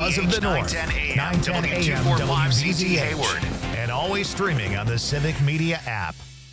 Buzz of the North, 910 AM WBZ Hayward, and always streaming on the Civic Media app.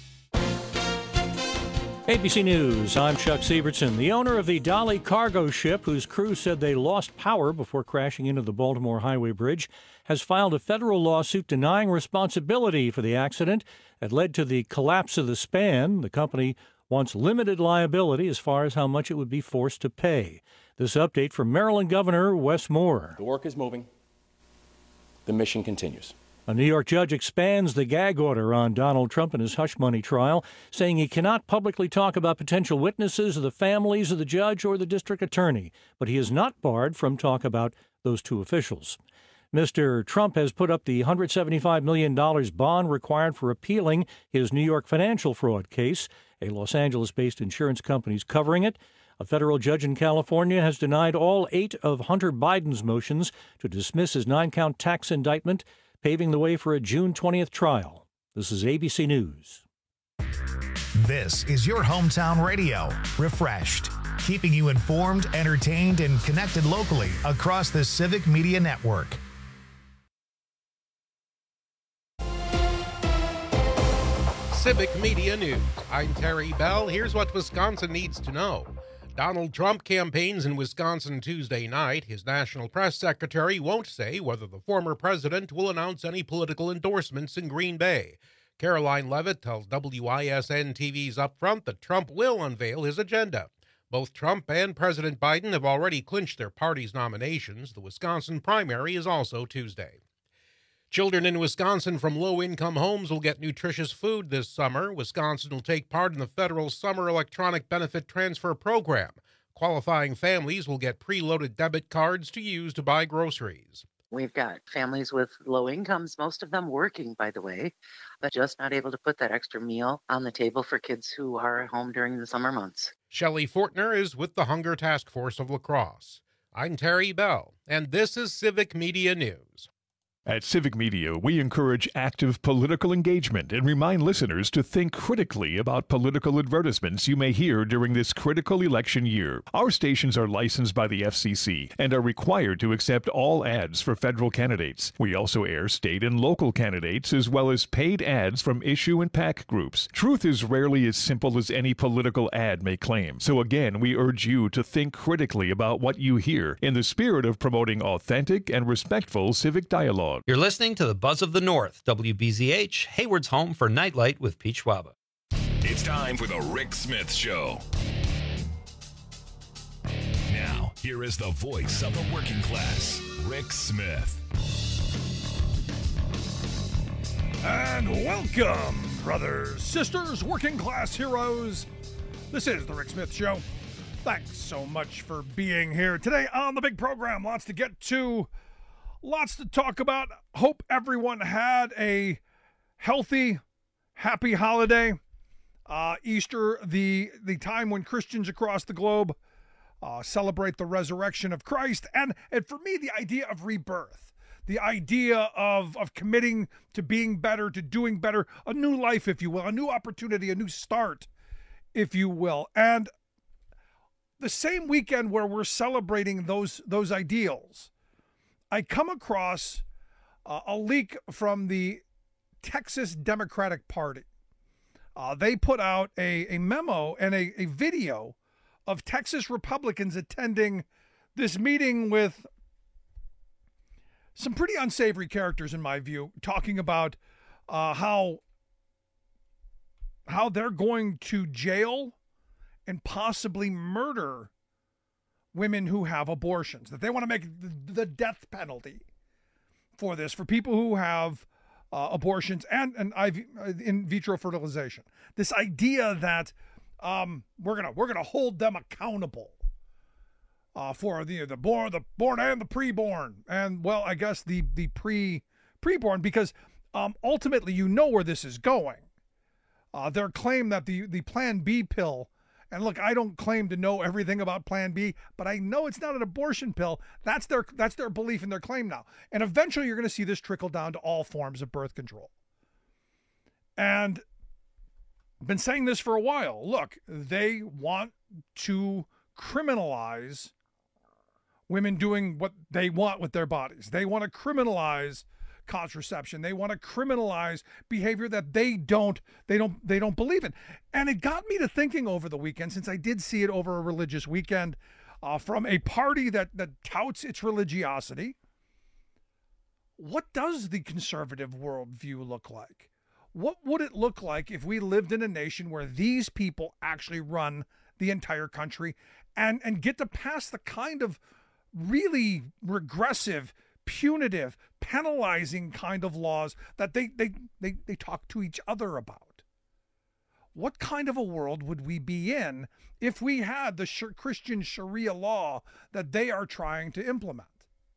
ABC News, I'm Chuck Sievertson. The owner of the Dolly cargo ship, whose crew said they lost power before crashing into the Baltimore Highway Bridge, has filed a federal lawsuit denying responsibility for the accident that led to the collapse of the span. The company wants limited liability as far as how much it would be forced to pay. This update from Maryland Governor Wes Moore. The work is moving. The mission continues. A New York judge expands the gag order on Donald Trump in his hush money trial, saying he cannot publicly talk about potential witnesses or the families of the judge or the district attorney, but he is not barred from talk about those two officials. Mr. Trump has put up the $175 million bond required for appealing his New York financial fraud case. A Los Angeles-based insurance company is covering it. A federal judge in California has denied all 8 of Hunter Biden's motions to dismiss his 9-count tax indictment, paving the way for a June 20th trial. This is ABC News. This is your hometown radio, Refreshed, keeping you informed, entertained, and connected locally across the Civic Media Network. Civic Media News. I'm Terry Bell. Here's what Wisconsin needs to know. Donald Trump campaigns in Wisconsin Tuesday night. His national press secretary won't say whether the former president will announce any political endorsements in Green Bay. Caroline Levitt tells WISN-TV's Upfront that Trump will unveil his agenda. Both Trump and President Biden have already clinched their party's nominations. The Wisconsin primary is also Tuesday. Children in Wisconsin from low-income homes will get nutritious food this summer. Wisconsin will take part in the federal Summer Electronic Benefit Transfer Program. Qualifying families will get preloaded debit cards to use to buy groceries. We've got families with low incomes, most of them working, by the way, but just not able to put that extra meal on the table for kids who are at home during the summer months. Shelley Fortner is with the Hunger Task Force of La Crosse. I'm Terry Bell, and this is Civic Media News. At Civic Media, we encourage active political engagement and remind listeners to think critically about political advertisements you may hear during this critical election year. Our stations are licensed by the FCC and are required to accept all ads for federal candidates. We also air state and local candidates as well as paid ads from issue and PAC groups. Truth is rarely as simple as any political ad may claim. So again, we urge you to think critically about what you hear in the spirit of promoting authentic and respectful civic dialogue. You're listening to the Buzz of the North, WBZH, Hayward's home for Nightlight with Pete Schwaba. It's time for the Rick Smith Show. Now, here is the voice of the working class, Rick Smith. And welcome, brothers, sisters, working class heroes. This is the Rick Smith Show. Thanks so much for being here today on the big program. Lots to get to. Lots to talk about. Hope everyone had a healthy, happy holiday. Easter, the time when Christians across the globe celebrate the resurrection of Christ. And for me, the idea of rebirth, the idea of committing to being better, to doing better, a new life, if you will, a new opportunity, a new start, if you will. And the same weekend where we're celebrating those ideals, I come across a leak from the Texas Democratic Party. They put out a memo and a video of Texas Republicans attending this meeting with some pretty unsavory characters, in my view, talking about how they're going to jail and possibly murder women who have abortions, that they want to make the death penalty for this, for people who have abortions and in vitro fertilization. This idea that we're gonna hold them accountable for the born and the preborn, and well, I guess the preborn, because ultimately you know where this is going. Their claim that the Plan B pill. And look, I don't claim to know everything about Plan B, but I know it's not an abortion pill. That's their belief and their claim now. And eventually you're going to see this trickle down to all forms of birth control. And I've been saying this for a while. Look, they want to criminalize women doing what they want with their bodies. They want to criminalize contraception. They want to criminalize behavior that they don't believe in. And it got me to thinking over the weekend, since I did see it over a religious weekend, from a party that touts its religiosity. What does the conservative worldview look like? What would it look like if we lived in a nation where these people actually run the entire country and get to pass the kind of really regressive, punitive, penalizing kind of laws that they talk to each other about? What kind of a world would we be in if we had the Christian Sharia law that they are trying to implement?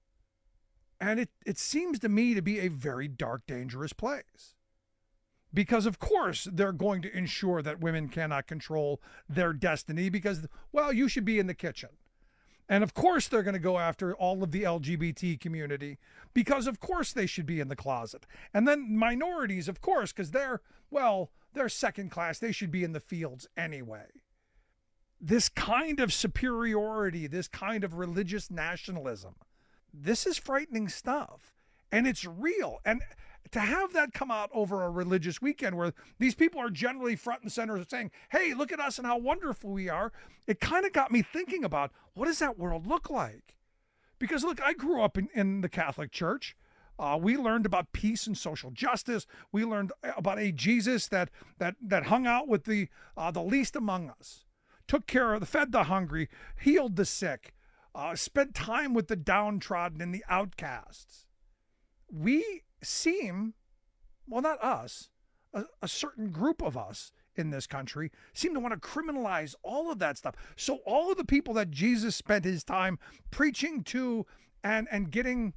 And it seems to me to be a very dark, dangerous place. Because, of course, they're going to ensure that women cannot control their destiny because, well, you should be in the kitchen. And, of course, they're going to go after all of the LGBT community because, of course, they should be in the closet. And then minorities, of course, because they're second class. They should be in the fields anyway. This kind of superiority, this kind of religious nationalism, this is frightening stuff. And it's real. And to have that come out over a religious weekend where these people are generally front and center saying, hey, look at us and how wonderful we are, it kind of got me thinking about, what does that world look like? Because, look, I grew up in the Catholic Church. We learned about peace and social justice. We learned about a Jesus that hung out with the least among us, took care of, fed the hungry, healed the sick, spent time with the downtrodden and the outcasts. We seem, well, not us, a certain group of us in this country seem to want to criminalize all of that stuff. So all of the people that Jesus spent his time preaching to and getting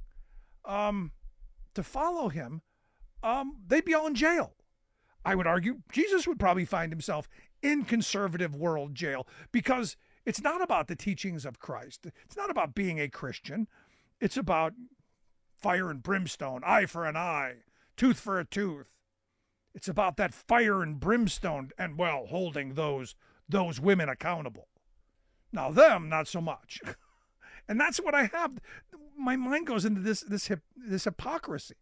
to follow him, they'd be all in jail. I would argue Jesus would probably find himself in conservative world jail because it's not about the teachings of Christ. It's not about being a Christian. It's about fire and brimstone, eye for an eye, tooth for a tooth. It's about that fire and brimstone and, well, holding those women accountable. Now them, not so much. And that's what I have. My mind goes into this hypocrisy.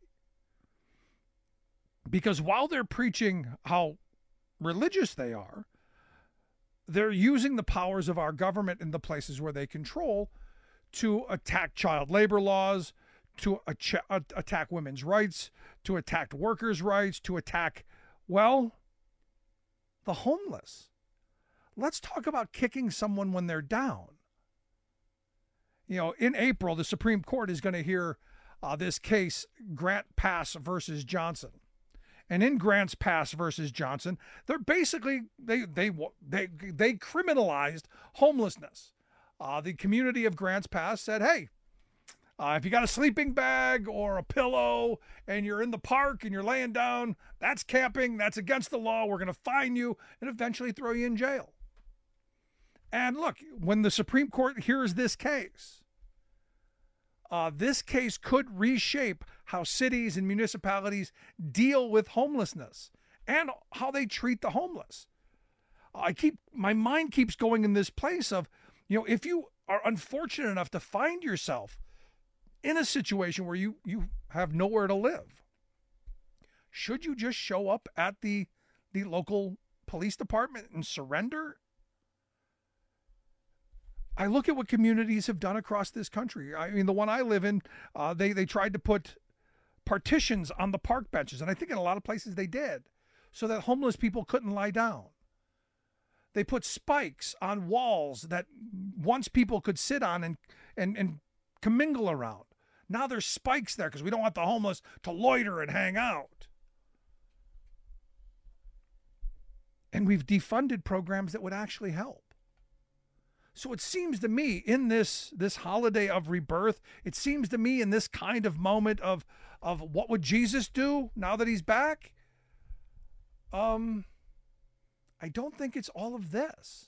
Because while they're preaching how religious they are, they're using the powers of our government in the places where they control to attack child labor laws, to attack women's rights, to attack workers' rights, to attack, well, the homeless. Let's talk about kicking someone when they're down. You know, in April, the Supreme Court is going to hear this case, Grant Pass versus Johnson. And in Grants Pass versus Johnson, they're basically, they criminalized homelessness. The community of Grants Pass said, hey, if you got a sleeping bag or a pillow and you're in the park and you're laying down, that's camping, that's against the law, we're going to fine you and eventually throw you in jail. And look, when the Supreme Court hears this case could reshape how cities and municipalities deal with homelessness and how they treat the homeless. My mind keeps going in this place of, you know, if you are unfortunate enough to find yourself in a situation where you have nowhere to live, should you just show up at the local police department and surrender? I look at what communities have done across this country. I mean, the one I live in, they tried to put partitions on the park benches, and I think in a lot of places they did, so that homeless people couldn't lie down. They put spikes on walls that once people could sit on and commingle around. Now there's spikes there because we don't want the homeless to loiter and hang out. And we've defunded programs that would actually help. So it seems to me in this holiday of rebirth, it seems to me in this kind of moment of what would Jesus do now that he's back? I don't think it's all of this.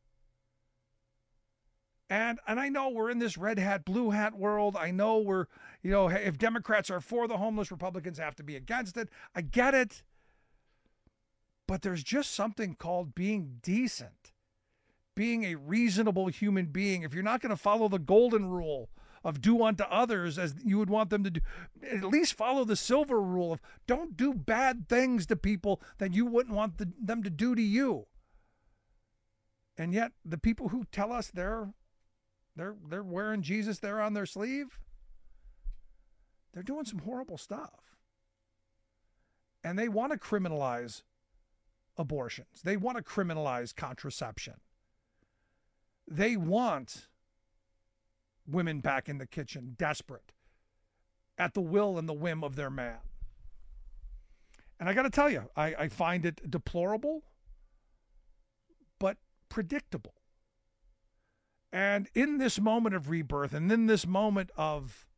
And I know we're in this red hat, blue hat world. I know we're, you know, if Democrats are for the homeless, Republicans have to be against it. I get it. But there's just something called being decent being a reasonable human being, if you're not going to follow the golden rule of do unto others as you would want them to do, at least follow the silver rule of don't do bad things to people that you wouldn't want them to do to you. And yet the people who tell us they're wearing Jesus there on their sleeve, they're doing some horrible stuff. And they want to criminalize abortions. They want to criminalize contraception. They want women back in the kitchen, desperate, at the will and the whim of their man. And I got to tell you, I find it deplorable, but predictable. And in this moment of rebirth, and in this moment of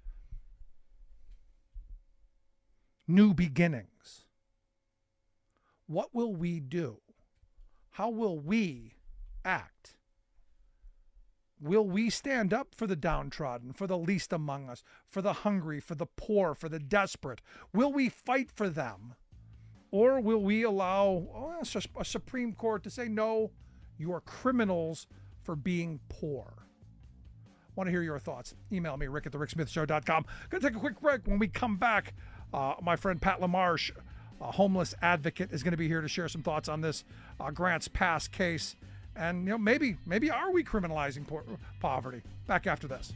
new beginnings, what will we do? How will we act? Will we stand up for the downtrodden, for the least among us, for the hungry, for the poor, for the desperate? Will we fight for them? Or will we allow a Supreme Court to say, no, you are criminals for being poor? I want to hear your thoughts. Email me, rick@thericksmithshow.com. Going to take a quick break. When we come back, my friend Pat LaMarche, a homeless advocate, is going to be here to share some thoughts on this Grants Pass case. And maybe are we criminalizing poverty? Back after this.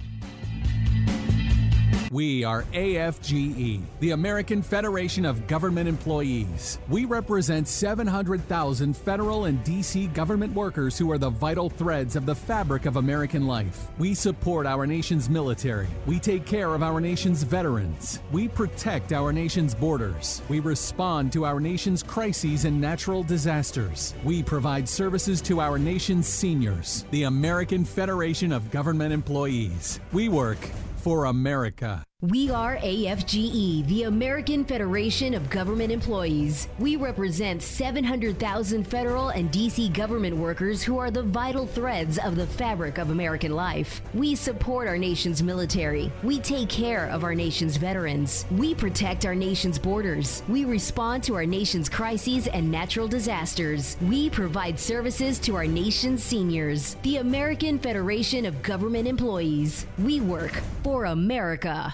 We are AFGE, the American Federation of Government Employees. We represent 700,000 federal and D.C. government workers who are the vital threads of the fabric of American life. We support our nation's military. We take care of our nation's veterans. We protect our nation's borders. We respond to our nation's crises and natural disasters. We provide services to our nation's seniors. The American Federation of Government Employees. We work for America. We are AFGE, the American Federation of Government Employees. We represent 700,000 federal and D.C. government workers who are the vital threads of the fabric of American life. We support our nation's military. We take care of our nation's veterans. We protect our nation's borders. We respond to our nation's crises and natural disasters. We provide services to our nation's seniors. The American Federation of Government Employees. We work for America.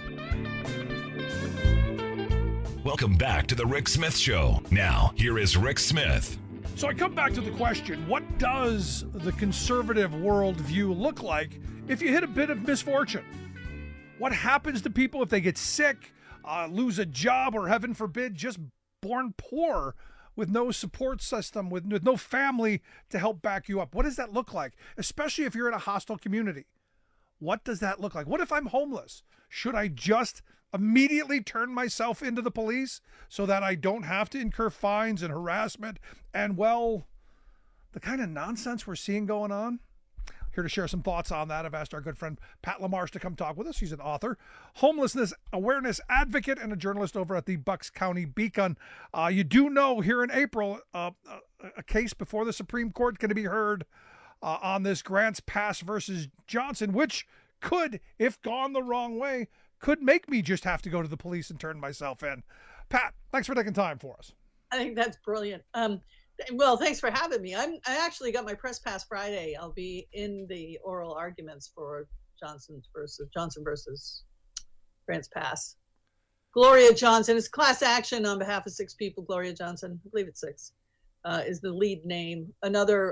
Welcome back to the Rick Smith Show. Now, here is Rick Smith. So I come back to the question, what does the conservative worldview look like if you hit a bit of misfortune? What happens to people if they get sick, lose a job, or heaven forbid, just born poor with no support system, with no family to help back you up? What does that look like, especially if you're in a hostile community? What does that look like? What if I'm homeless? Should I just immediately turn myself into the police so that I don't have to incur fines and harassment and, well, the kind of nonsense we're seeing going on? Here to share some thoughts on that, I've asked our good friend Pat LaMarche to come talk with us. He's an author, homelessness awareness advocate, and a journalist over at the Bucks County Beacon. You do know here in April, a case before the Supreme Court is going to be heard on this Grants Pass versus Johnson, which could, if gone the wrong way, could make me just have to go to the police and turn myself in. Pat, thanks for taking time for us. I think that's brilliant. Well, thanks for having me. I actually got my press pass Friday. I'll be in the oral arguments for Johnson versus Grants Pass. Gloria Johnson, it's class action on behalf of 6 people. Gloria Johnson, I believe it's 6, is the lead name. Another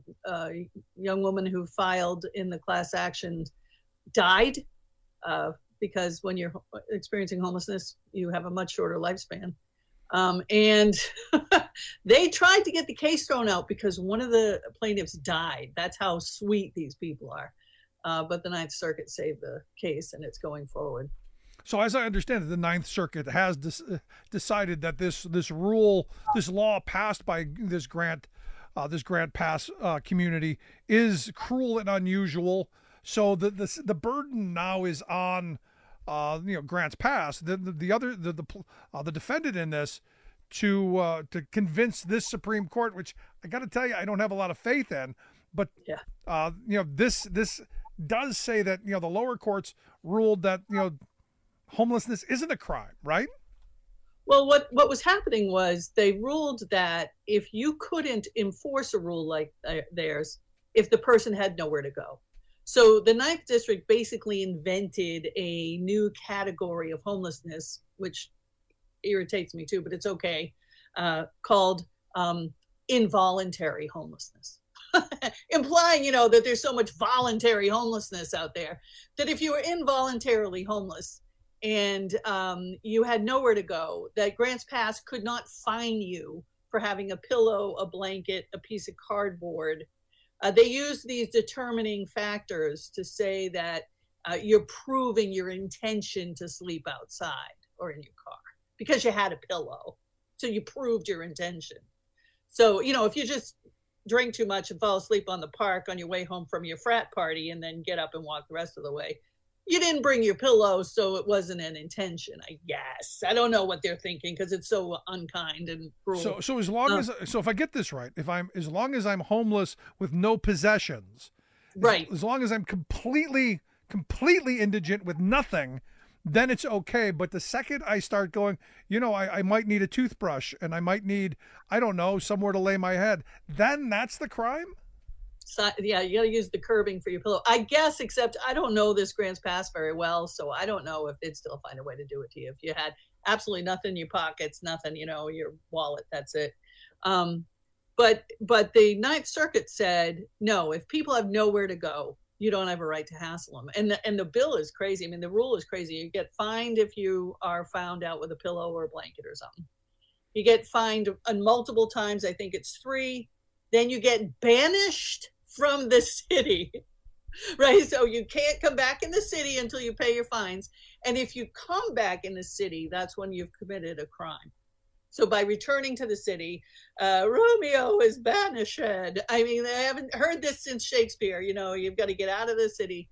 young woman who filed in the class action died because when you're experiencing homelessness, you have a much shorter lifespan. And they tried to get the case thrown out because one of the plaintiffs died. That's how sweet these people are. But the Ninth Circuit saved the case, and it's going forward. So as I understand it, the Ninth Circuit has decided that this law passed by this Grant Pass community is cruel and unusual. So the burden now is on Grants Pass, the defendant in this, to convince this Supreme Court, which I got to tell you, I don't have a lot of faith in. But this does say that the lower courts ruled that homelessness isn't a crime, right? Well, what was happening was they ruled that if you couldn't enforce a rule like theirs, if the person had nowhere to go. So the 9th District basically invented a new category of homelessness, which irritates me too, but it's okay, called involuntary homelessness. Implying, that there's so much voluntary homelessness out there that if you were involuntarily homeless and you had nowhere to go, that Grants Pass could not fine you for having a pillow, a blanket, a piece of cardboard. They use these determining factors to say that you're proving your intention to sleep outside or in your car because you had a pillow. So you proved your intention. So, if you just drink too much and fall asleep on the park on your way home from your frat party and then get up and walk the rest of the way, you didn't bring your pillow, so it wasn't an intention, I guess. I don't know what they're thinking because it's so unkind and cruel. So if I get this right, as long as I'm homeless with no possessions, right? As long as I'm completely indigent with nothing, then it's okay. But the second I start going, I might need a toothbrush and I might need, I don't know, somewhere to lay my head, then that's the crime? So, yeah, you got to use the curbing for your pillow, I guess, except I don't know this Grants Pass very well, so I don't know if they'd still find a way to do it to you. If you had absolutely nothing in your pockets, nothing, your wallet, that's it. But the Ninth Circuit said, no, if people have nowhere to go, you don't have a right to hassle them. And the bill is crazy. I mean, the rule is crazy. You get fined if you are found out with a pillow or a blanket or something. You get fined multiple times. I think it's 3. Then you get banished from the city, right? So you can't come back in the city until you pay your fines. And if you come back in the city, that's when you've committed a crime. So by returning to the city, Romeo is banished. I mean, I haven't heard this since Shakespeare. You've got to get out of the city.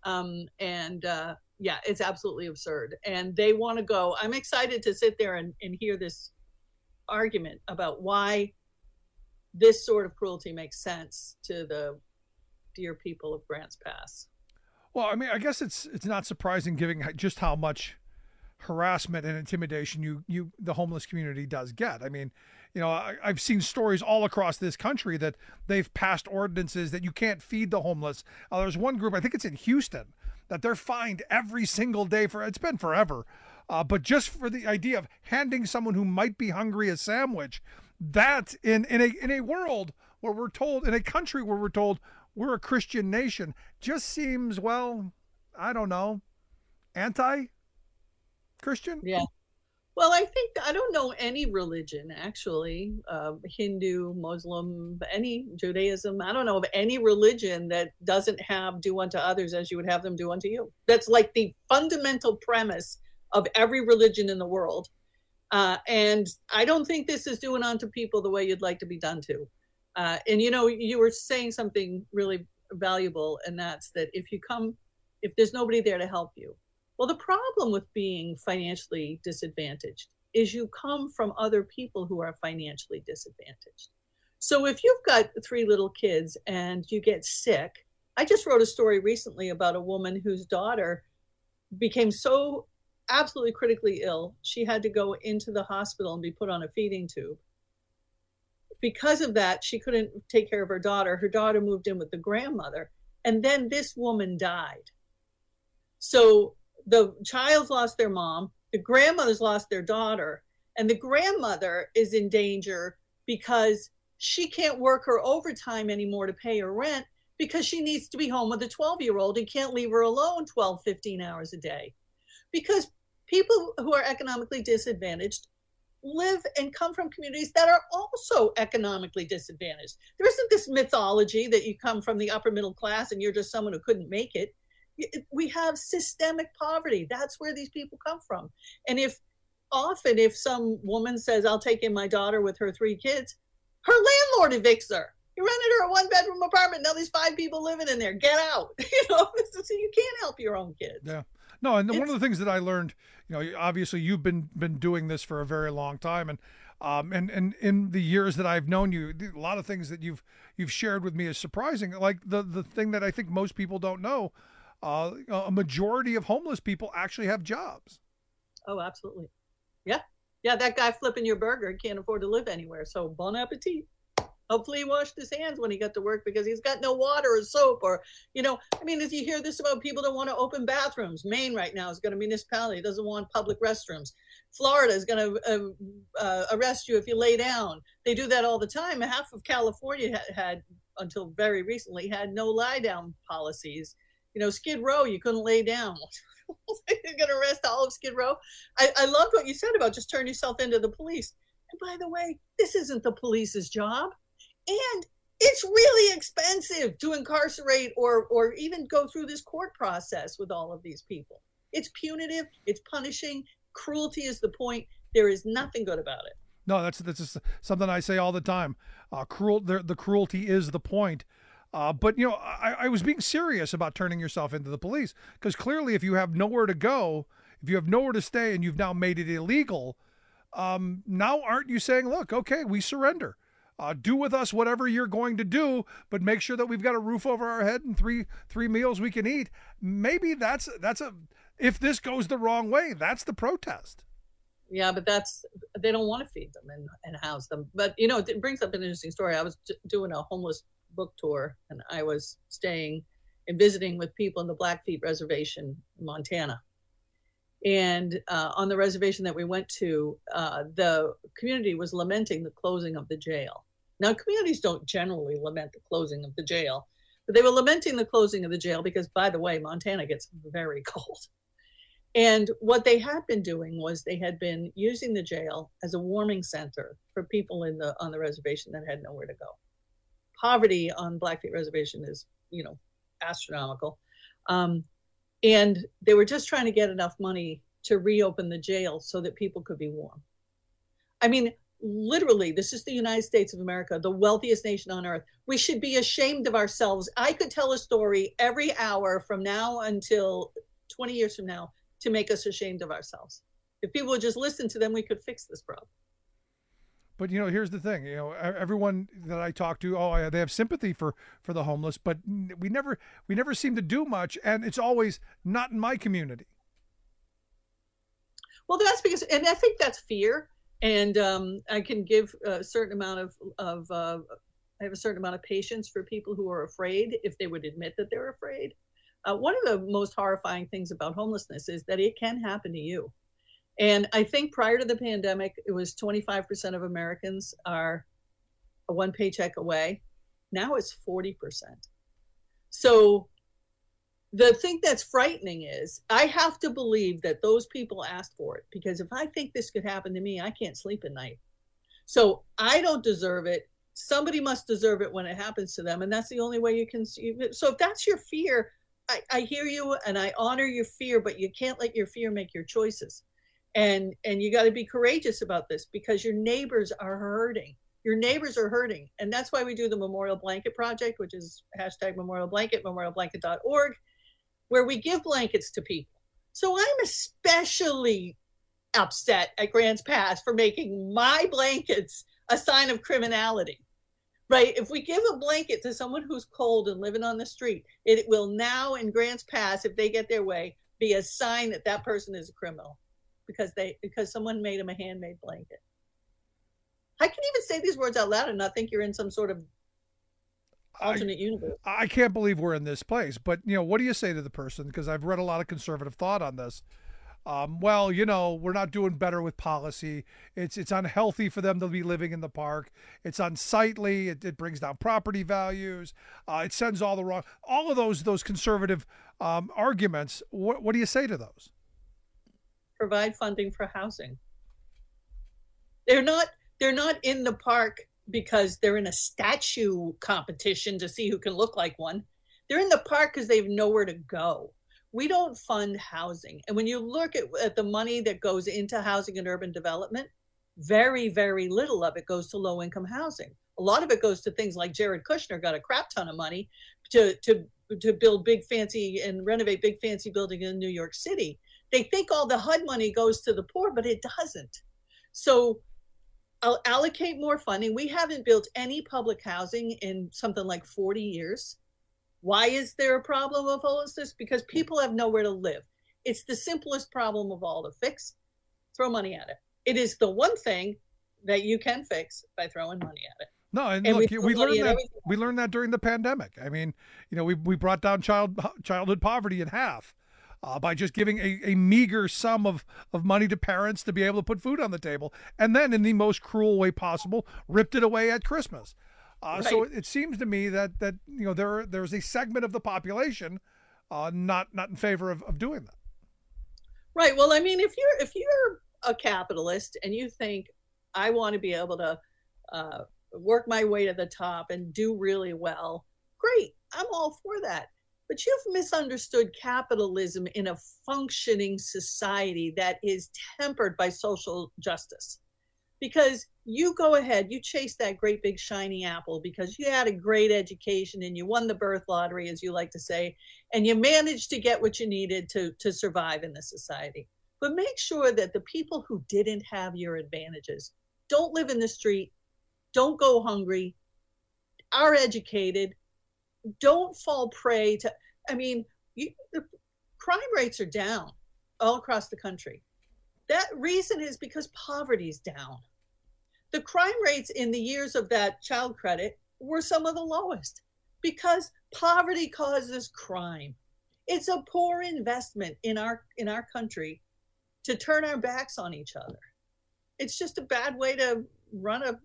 Yeah, it's absolutely absurd. And they want to go. I'm excited to sit there and hear this argument about why this sort of cruelty makes sense to the dear people of Grants Pass. Well, I mean, I guess it's not surprising given just how much harassment and intimidation the homeless community does get. I mean, I've seen stories all across this country that they've passed ordinances that you can't feed the homeless. There's one group, I think it's in Houston, that they're fined every single day it's been forever. But just for the idea of handing someone who might be hungry a sandwich, that in a world where we're told, in a country where we're told we're a Christian nation, just seems, well, I don't know, anti-Christian? Yeah. Well, I don't know any religion, actually, Hindu, Muslim, any Judaism. I don't know of any religion that doesn't have do unto others as you would have them do unto you. That's like the fundamental premise of every religion in the world. And I don't think this is doing unto people the way you'd like to be done to. And, you were saying something really valuable, and that's that if there's nobody there to help you. Well, the problem with being financially disadvantaged is you come from other people who are financially disadvantaged. So if you've got 3 little kids and you get sick, I just wrote a story recently about a woman whose daughter became so absolutely critically ill, she had to go into the hospital and be put on a feeding tube. Because of that, she couldn't take care of her daughter. Her daughter moved in with the grandmother, and then this woman died. So the child's lost their mom, the grandmother's lost their daughter, and the grandmother is in danger because she can't work her overtime anymore to pay her rent because she needs to be home with a 12-year-old and can't leave her alone 12, 15 hours a day. Because people who are economically disadvantaged live and come from communities that are also economically disadvantaged. There isn't this mythology that you come from the upper middle class and you're just someone who couldn't make it. We have systemic poverty. That's where these people come from. And if some woman says, I'll take in my daughter with her 3 kids, her landlord evicts her. You rented her a 1-bedroom apartment. Now there's 5 people living in there. Get out. You can't help your own kids. Yeah. No, and one of the things that I learned, obviously you've been doing this for a very long time, and in the years that I've known you, a lot of things that you've shared with me is surprising. Like the thing that I think most people don't know, a majority of homeless people actually have jobs. Oh, absolutely. Yeah. Yeah, that guy flipping your burger can't afford to live anywhere. So bon appetit. Hopefully he washed his hands when he got to work because he's got no water or soap or, I mean, as you hear this about people don't want to open bathrooms. Maine right now has got a municipality that doesn't want public restrooms. Florida is going to arrest you if you lay down. They do that all the time. Half of California had until very recently, had no lie down policies. Skid Row, you couldn't lay down. You're going to arrest all of Skid Row. I loved what you said about just turn yourself into the police. And by the way, this isn't the police's job. And it's really expensive to incarcerate or even go through this court process with all of these people. It's punitive. It's punishing. Cruelty is the point. There is nothing good about it. No, that's just something I say all the time. The cruelty is the point. But, I was being serious about turning yourself into the police because clearly if you have nowhere to go, if you have nowhere to stay and you've now made it illegal, now aren't you saying, look, okay, we surrender. Do with us whatever you're going to do, but make sure that we've got a roof over our head and three meals we can eat. Maybe that's if this goes the wrong way, that's the protest. Yeah, but they don't want to feed them and house them. But, it brings up an interesting story. I was doing a homeless book tour and I was staying and visiting with people in the Blackfeet Reservation in Montana. And on the reservation that we went to, the community was lamenting the closing of the jail. Now, communities don't generally lament the closing of the jail, but they were lamenting the closing of the jail because, by the way, Montana gets very cold. And what they had been doing was they had been using the jail as a warming center for people on the reservation that had nowhere to go. Poverty on Blackfeet Reservation is, astronomical. And they were just trying to get enough money to reopen the jail so that people could be warm. I mean, literally, this is the United States of America, the wealthiest nation on earth. We should be ashamed of ourselves. I could tell a story every hour from now until 20 years from now to make us ashamed of ourselves. If people would just listen to them, we could fix this problem. But, here's the thing, everyone that I talk to, they have sympathy for the homeless, but we never seem to do much. And it's always not in my community. Well, that's because, and I think that's fear. And I can give a certain amount of I have a certain amount of patience for people who are afraid if they would admit that they're afraid. One of the most horrifying things about homelessness is that it can happen to you. And I think prior to the pandemic, it was 25% of Americans are one paycheck away. Now it's 40%. So the thing that's frightening is I have to believe that those people asked for it, because if I think this could happen to me, I can't sleep at night. So I don't deserve it. Somebody must deserve it when it happens to them. And that's the only way you can see it. So if that's your fear, I hear you and I honor your fear, but you can't let your fear make your choices. And you got to be courageous about this because your neighbors are hurting. Your neighbors are hurting. And that's why we do the Memorial Blanket Project, which is #MemorialBlanket, memorialblanket.org, where we give blankets to people. So I'm especially upset at Grants Pass for making my blankets a sign of criminality, right? If we give a blanket to someone who's cold and living on the street, it will now in Grants Pass, if they get their way, be a sign that that person is a criminal. Because someone made him a handmade blanket. I can even say these words out loud and not think you're in some sort of alternate universe. I can't believe we're in this place. But, what do you say to the person? Because I've read a lot of conservative thought on this. Well, we're not doing better with policy. It's unhealthy for them to be living in the park. It's unsightly. It brings down property values. It sends all of those conservative arguments. What do you say to those? Provide funding for housing. They're not in the park because they're in a statue competition to see who can look like one. They're in the park because they have nowhere to go. We don't fund housing. And when you look at the money that goes into housing and urban development, very, very little of it goes to low-income housing. A lot of it goes to things like Jared Kushner got a crap ton of money to build big fancy and renovate big fancy buildings in New York City. They think all the HUD money goes to the poor, but it doesn't. So I'll allocate more funding. We haven't built any public housing in something like 40 years. Why is there a problem of homelessness? Because people have nowhere to live. It's the simplest problem of all to fix. Throw money at it. It is the one thing that you can fix by throwing money at it. No, and look, we learned that during the pandemic. I mean, we brought down childhood poverty in half by just giving a meager sum of money to parents to be able to put food on the table, and then in the most cruel way possible, ripped it away at Christmas. Right. So it seems to me that there's a segment of the population not in favor of doing that. Right. Well, I mean, if you're a capitalist and you think I want to be able to work my way to the top and do really well, great. I'm all for that. But you've misunderstood capitalism in a functioning society that is tempered by social justice. Because you go ahead, you chase that great big shiny apple because you had a great education and you won the birth lottery, as you like to say, and you managed to get what you needed to survive in this society. But make sure that the people who didn't have your advantages don't live in the street, don't go hungry, are educated, don't fall prey to, the crime rates are down all across the country. That reason is because poverty is down. The crime rates in the years of that child credit were some of the lowest because poverty causes crime. It's a poor investment in our country to turn our backs on each other. It's just a bad way to run a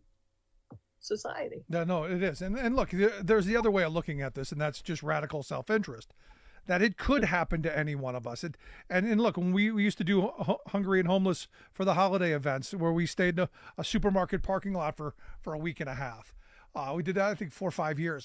society. No, it is. And look, there's the other way of looking at this, and that's just radical self-interest. That it could happen to any one of us. And look, when we used to do Hungry and Homeless for the holiday events, where we stayed in a supermarket parking lot for a week and a half. We did that, I think, 4 or 5 years.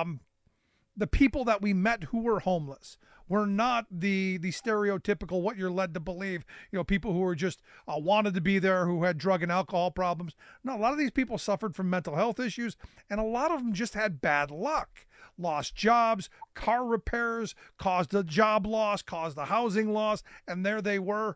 The people that we met who were homeless were not the stereotypical, what you're led to believe, people who were just wanted to be there, who had drug and alcohol problems. No, a lot of these people suffered from mental health issues, and a lot of them just had bad luck. Lost jobs, car repairs, caused a job loss, caused a housing loss, and there they were.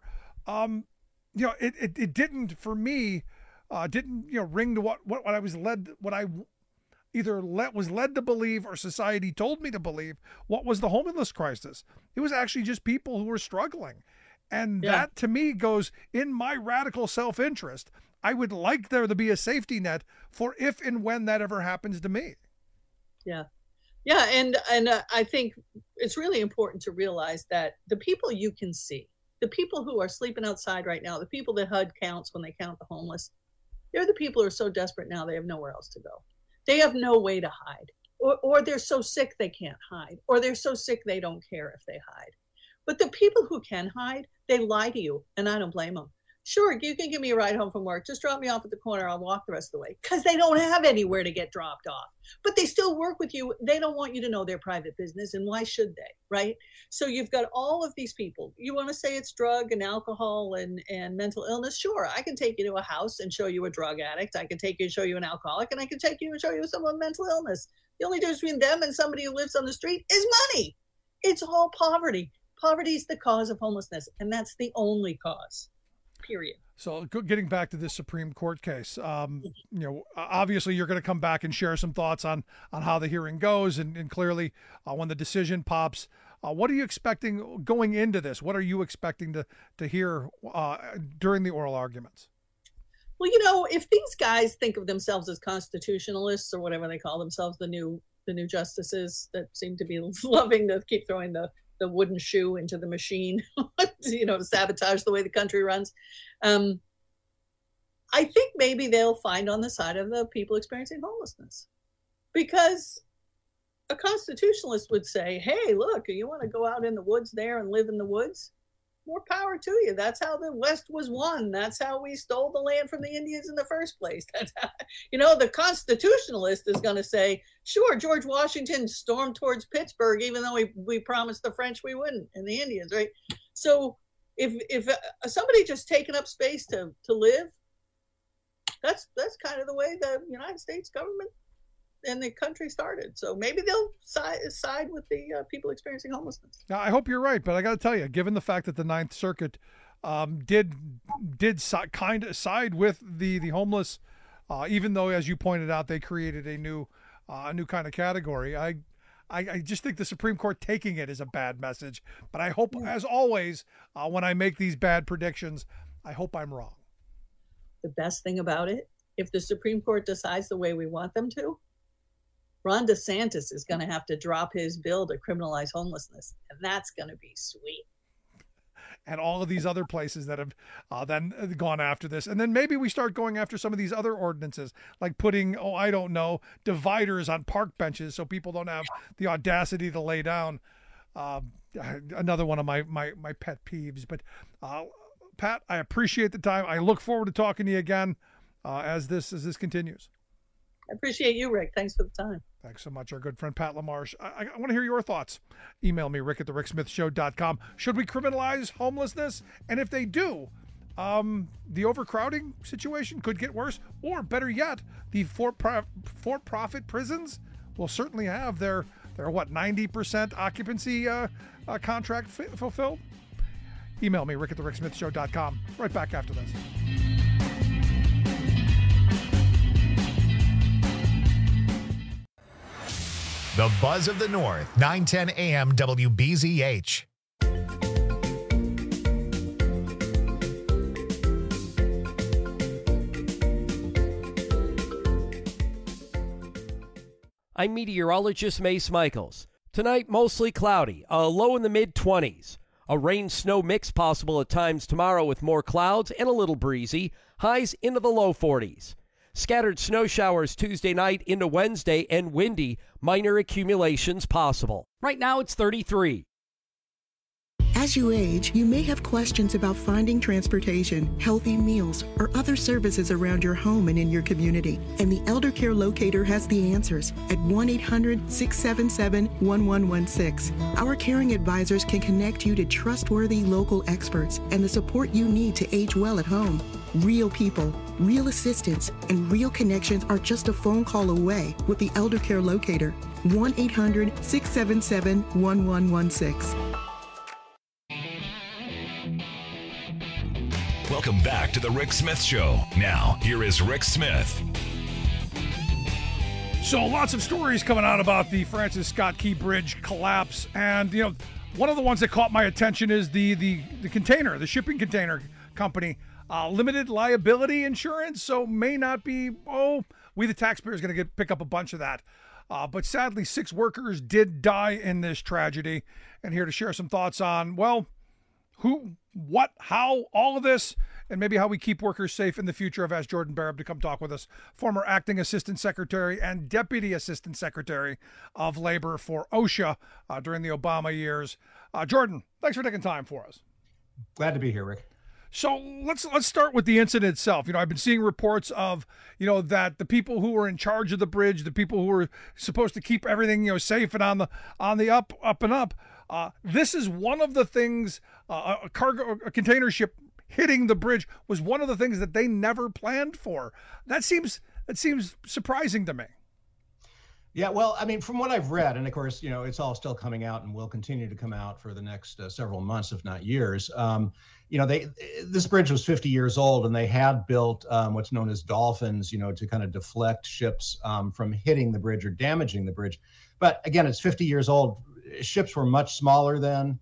It didn't, for me, ring to what I was led, what I either was led to believe or society told me to believe. What was the homeless crisis? It was actually just people who were struggling. And that, to me, goes in my radical self-interest. I would like there to be a safety net for if and when that ever happens to me. Yeah. Yeah, and I think it's really important to realize that the people you can see, the people who are sleeping outside right now, the people that HUD counts when they count the homeless, they're the people who are so desperate now they have nowhere else to go. They have no way to hide, or they're so sick they can't hide, or they're so sick they don't care if they hide. But the people who can hide, they lie to you, and I don't blame them. Sure, you can give me a ride home from work. Just drop me off at the corner. I'll walk the rest of the way. Because they don't have anywhere to get dropped off. But they still work with you. They don't want you to know their private business. And why should they, right? So you've got all of these people. You want to say it's drug and alcohol and mental illness? Sure, I can take you to a house and show you a drug addict. I can take you and show you an alcoholic. And I can take you and show you someone with mental illness. The only difference between them and somebody who lives on the street is money. It's all poverty. Poverty is the cause of homelessness. And that's the only cause, period. So getting back to this Supreme Court case, obviously you're going to come back and share some thoughts on how the hearing goes, and clearly when the decision pops, what are you expecting going into this? What are you expecting to hear during the oral arguments? Well, if these guys think of themselves as constitutionalists or whatever they call themselves, the new justices that seem to be loving to keep throwing the wooden shoe into the machine, to sabotage the way the country runs. I think maybe they'll find on the side of the people experiencing homelessness, because a constitutionalist would say, hey, look, you want to go out in the woods there and live in the woods? More power to you. That's how the West was won. That's how we stole the land from the Indians in the first place. That's how, the constitutionalist is going to say, sure, George Washington stormed towards Pittsburgh, even though we promised the French we wouldn't, and the Indians, right? So if somebody just taking up space to live, that's kind of the way the United States government and the country started. So maybe they'll side with the people experiencing homelessness. Now, I hope you're right, but I got to tell you, given the fact that the Ninth Circuit did kind of side with the homeless, even though, as you pointed out, they created a new kind of category. I just think the Supreme Court taking it is a bad message. But I hope, as always, when I make these bad predictions, I hope I'm wrong. the best thing about it, if the Supreme Court decides the way we want them to, Ron DeSantis is going to have to drop his bill to criminalize homelessness, and that's going to be sweet. And all of these other places that have then gone after this. And then maybe we start going after some of these other ordinances, like putting, I don't know, dividers on park benches so people don't have the audacity to lay down. Another one of my pet peeves. But Pat, I appreciate the time. I look forward to talking to you again as this continues. I appreciate you, Rick. Thanks for the time. Thanks so much, our good friend Pat LaMarche. I want to hear your thoughts. Email me, rick@thericksmithshow.com. Should we criminalize homelessness? And if they do, the overcrowding situation could get worse. Or better yet, the for-profit prisons will certainly have their 90% occupancy contract fulfilled. Email me, rick@thericksmithshow.com. Right back after this. The Buzz of the North, 910 AM WBZH. I'm meteorologist Mace Michaels. Tonight, mostly cloudy, a low in the mid-20s. A rain-snow mix possible at times tomorrow with more clouds and a little breezy, highs into the low 40s. Scattered snow showers Tuesday night into Wednesday and windy, minor accumulations possible. Right now it's 33. As you age, you may have questions about finding transportation, healthy meals, or other services around your home and in your community. And the Elder Care Locator has the answers at 1-800-677-1116. Our caring advisors can connect you to trustworthy local experts and the support you need to age well at home. Real people, real assistance, and real connections are just a phone call away with the Elder Care Locator. 1-800-677-1116. Welcome back to the Rick Smith Show. Now, here is Rick Smith. So lots of stories coming out about the Francis Scott Key Bridge collapse. And, one of the ones that caught my attention is the container, the shipping container company. Limited liability insurance, so may not be, we the taxpayers going to pick up a bunch of that. But sadly, 6 workers did die in this tragedy. And here to share some thoughts on, who, what, how, all of this, and maybe how we keep workers safe in the future. I've asked Jordan Barab to come talk with us, former acting assistant secretary and deputy assistant secretary of labor for OSHA during the Obama years. Jordan, thanks for taking time for us. Glad to be here, Rick. So let's start with the incident itself. I've been seeing reports of, that the people who were in charge of the bridge, the people who were supposed to keep everything, safe and on the up and up. This is one of the things, a container ship hitting the bridge was one of the things that they never planned for. That seems surprising to me. Yeah, well, I mean, from what I've read, and of course, it's all still coming out and will continue to come out for the next several months, if not years. This bridge was 50 years old, and they had built what's known as dolphins, to kind of deflect ships from hitting the bridge or damaging the bridge. But again, it's 50 years old. Ships were much smaller then,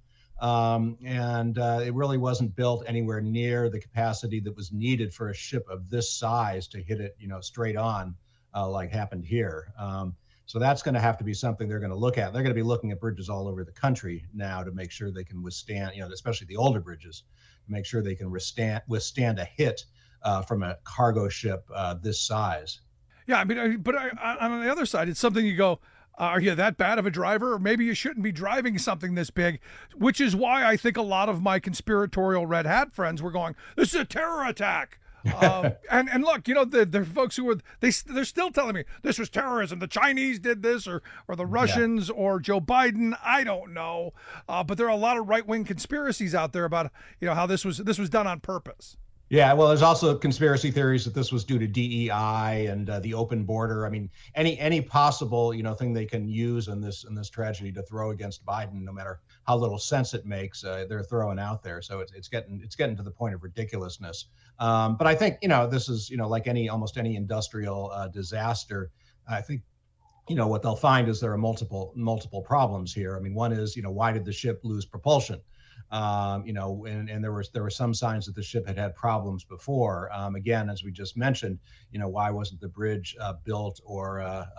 and it really wasn't built anywhere near the capacity that was needed for a ship of this size to hit it, straight on, like happened here. So that's going to have to be something they're going to look at. They're going to be looking at bridges all over the country now to make sure they can withstand, especially the older bridges, to make sure they can withstand a hit from a cargo ship this size. Yeah, on the other side, it's something you go, are you that bad of a driver? Or maybe you shouldn't be driving something this big, which is why I think a lot of my conspiratorial red hat friends were going, this is a terror attack. And look, the folks who were, they're still telling me this was terrorism. The Chinese did this or the Russians or Joe Biden. I don't know. But there are a lot of right-wing conspiracies out there about, how this was done on purpose. Yeah, well, there's also conspiracy theories that this was due to DEI and the open border. I mean, any possible thing they can use in this tragedy to throw against Biden, no matter how little sense it makes, they're throwing out there. So it's getting to the point of ridiculousness. But I think this is like almost any industrial disaster. I think what they'll find is there are multiple problems here. I mean, one is why did the ship lose propulsion? And there were some signs that the ship had problems before. Again, as we just mentioned, why wasn't the bridge built or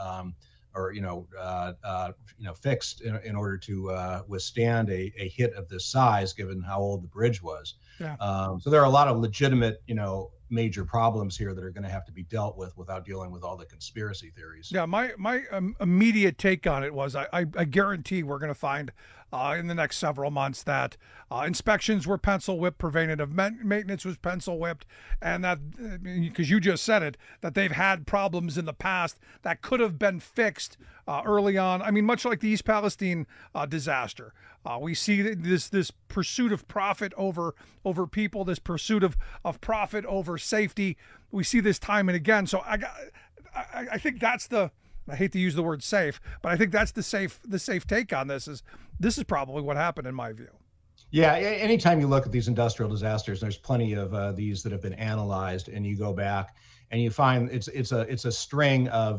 fixed in order to withstand a hit of this size, given how old the bridge was? Yeah. So there are a lot of legitimate, major problems here that are going to have to be dealt with without dealing with all the conspiracy theories. Yeah, my immediate take on it was I guarantee we're going to find in the next several months that inspections were pencil whipped, preventative maintenance was pencil whipped, and that, because you just said it, that they've had problems in the past that could have been fixed early on. I mean, much like the East Palestine disaster. We see this pursuit of profit over people, this pursuit of profit over safety. We see this time and again. So I think that's I hate to use the word safe, but I think that's the safe take on this is probably what happened in my view. Yeah, anytime you look at these industrial disasters, there's plenty of these that have been analyzed, and you go back and you find it's a string of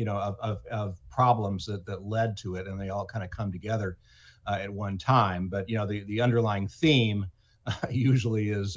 of problems that led to it, and they all kind of come together at one time. But the underlying theme usually is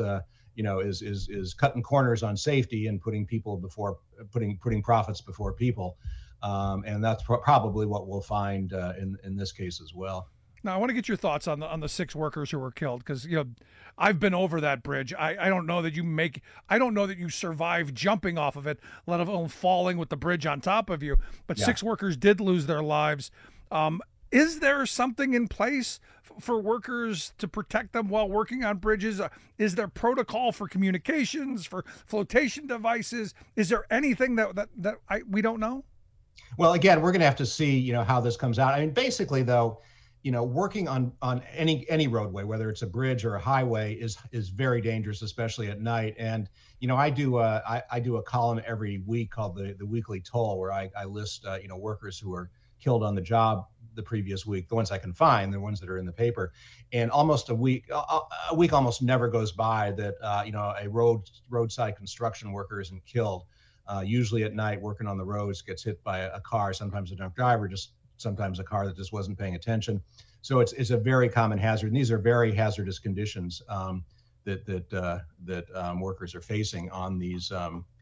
cutting corners on safety and putting people before putting profits before people, and that's probably what we'll find in this case as well. Now, I want to get your thoughts on the 6 workers who were killed, because I've been over that bridge. I don't know that you survive jumping off of it, let alone falling with the bridge on top of you. But yeah. 6 workers did lose their lives. Is there something in place for workers to protect them while working on bridges? Is there protocol for communications, for flotation devices? Is there anything that we don't know? Well, again, we're going to have to see, how this comes out. I mean, basically, though, working on any roadway, whether it's a bridge or a highway, is very dangerous, especially at night. And I do a column every week called the Weekly Toll, where I list workers who are killed on the job the previous week, the ones I can find, the ones that are in the paper. And almost a week almost never goes by that a roadside construction worker isn't killed. Usually at night, working on the roads, gets hit by a car, sometimes a drunk driver, sometimes a car that just wasn't paying attention. So it's a very common hazard, and these are very hazardous conditions that workers are facing on these